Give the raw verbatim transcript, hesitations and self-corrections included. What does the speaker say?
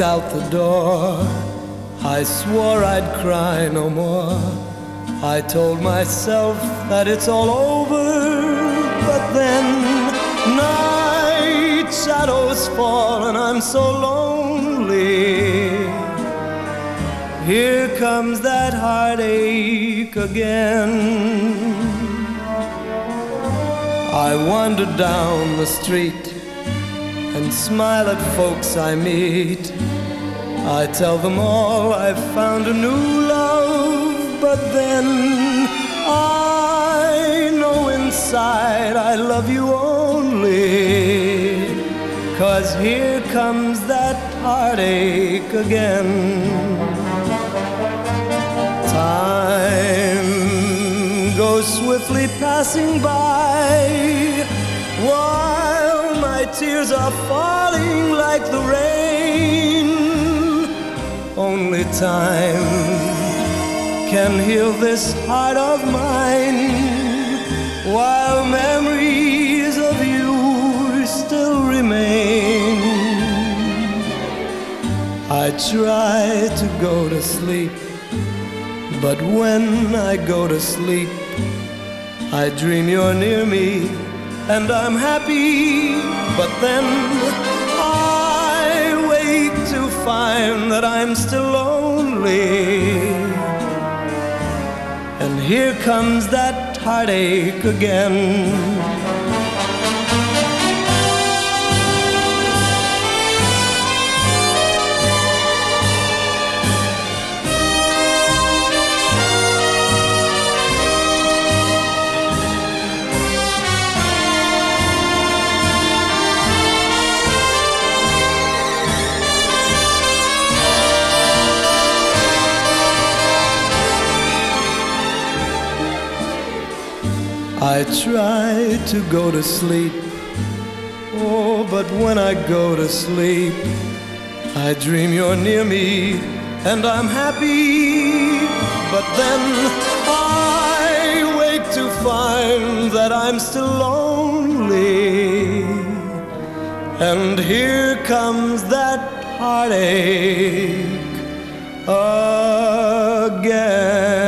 walked out the door, I swore I'd cry no more. I told myself that it's all over, but then night shadows fall and I'm so lonely. Here comes that heartache again. I wander down the street and smile at folks I meet. I tell them all I've found a new love, but then I know inside I love you only. 'Cause here comes that heartache again. Time goes swiftly passing by, while my tears are falling like the rain. Only time can heal this heart of mine, while memories of you still remain. I try to go to sleep, but when I go to sleep, I dream you're near me and I'm happy, but then I wake to find that I'm still lonely. And here comes that heartache again. I try to go to sleep, oh, but when I go to sleep, I dream you're near me and I'm happy, but then I wake to find that I'm still lonely. And here comes that heartache again.